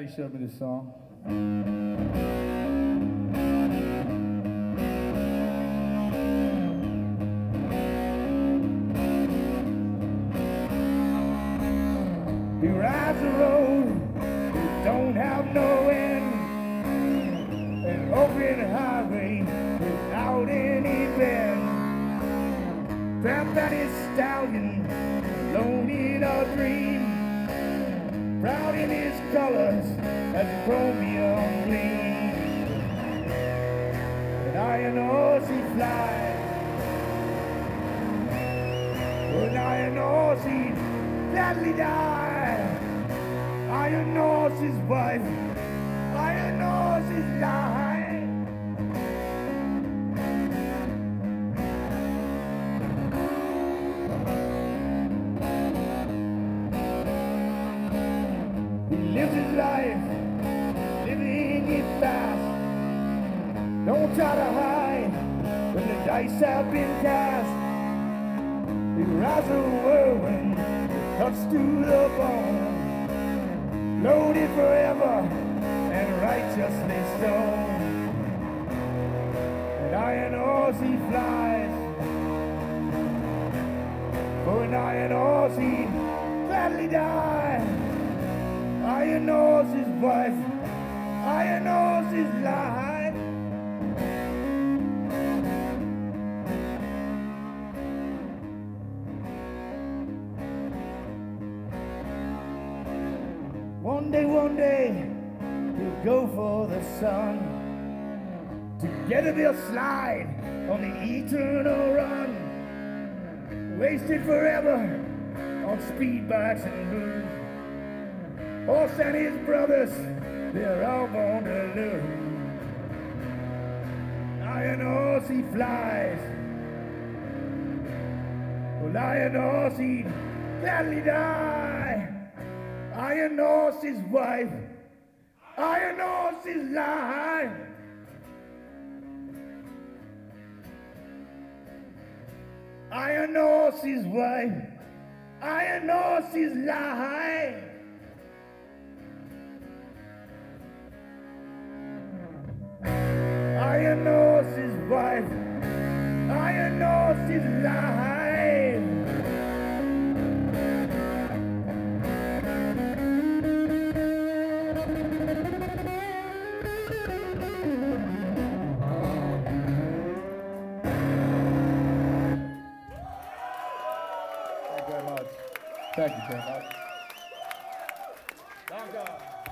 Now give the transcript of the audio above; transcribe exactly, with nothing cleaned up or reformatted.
Daddy showed me this song. He rides the road that don't have no end, an open highway without any bend. Trapped at his stallion, alone in a dream, proud in his colors as a chromium gleam. An iron horse he flies, an iron horse he'd gladly die. Iron horse his wife, iron horse his life. He lives his life, living it fast. Don't try to hide when the dice have been cast. He rides a whirlwind, cuts to the bone, loaded forever and righteously stoned. An iron horse he flies, for an iron horse he'd gladly die. Iron horse his wife, iron horse his life. One day, one day, he'll go for the sun. Together they'll slide on the eternal run. Wasted forever on speed bikes and booze. Horse and his brothers, they're all born to lose. Iron horse he flies, well, iron horse he'd gladly die. Iron horse his wife, iron horse his life. Iron horse his wife, iron horse his life. Iron horse his wife, iron horse his life. Thank you very much. Thank you very much. Thank God.